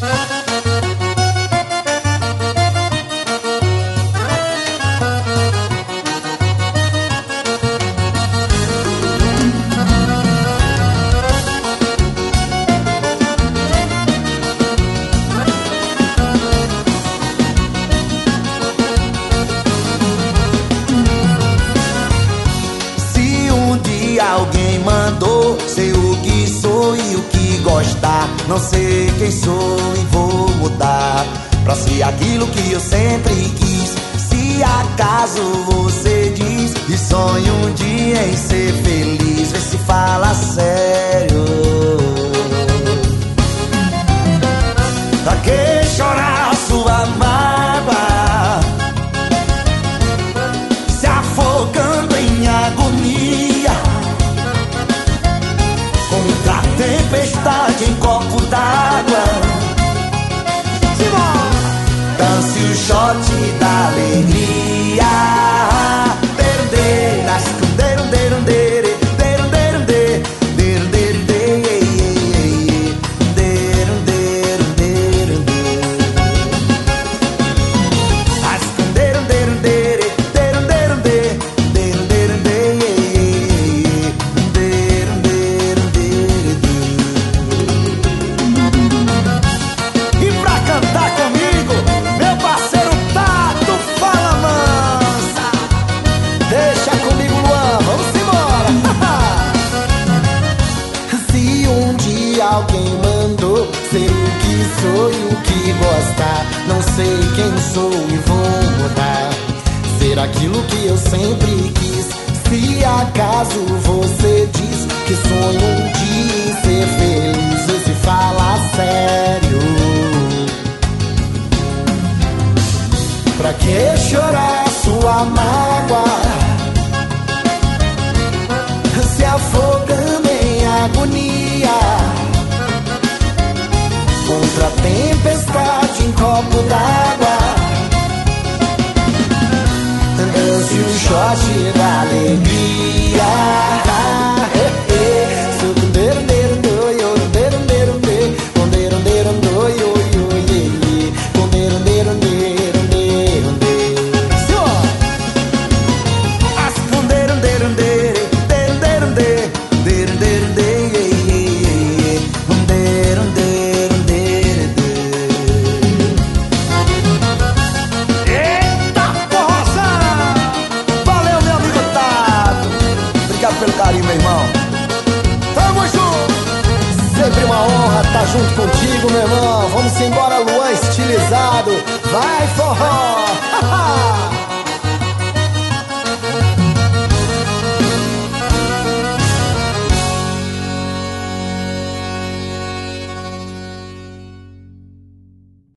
Alguém mandou ser o que sou e o que gostar. Não sei quem sou e vou mudar pra ser aquilo que eu sempre quis. Se acaso você diz que sonha um dia em ser feliz, vê se fala sério. Pra que chorar sua mágoa, se afogando em agonia, contra a tempestade em copo d'água? Dance o shot da alegria. Alguém mandou ser o que sou e o que gostar. Não sei quem sou e vou mudar, ser aquilo que eu sempre quis. Se acaso você diz que sonha um dia em ser feliz, vê se fala sério. Pra que chorar sua mágoa, se afogando em agonia, contra a tempestade em copo d'água? Dance o shot da alegria. Pelo carinho, meu irmão. Tamo junto. Sempre uma honra estar junto contigo, meu irmão. Vamos embora, Luan estilizado. Vai, forró.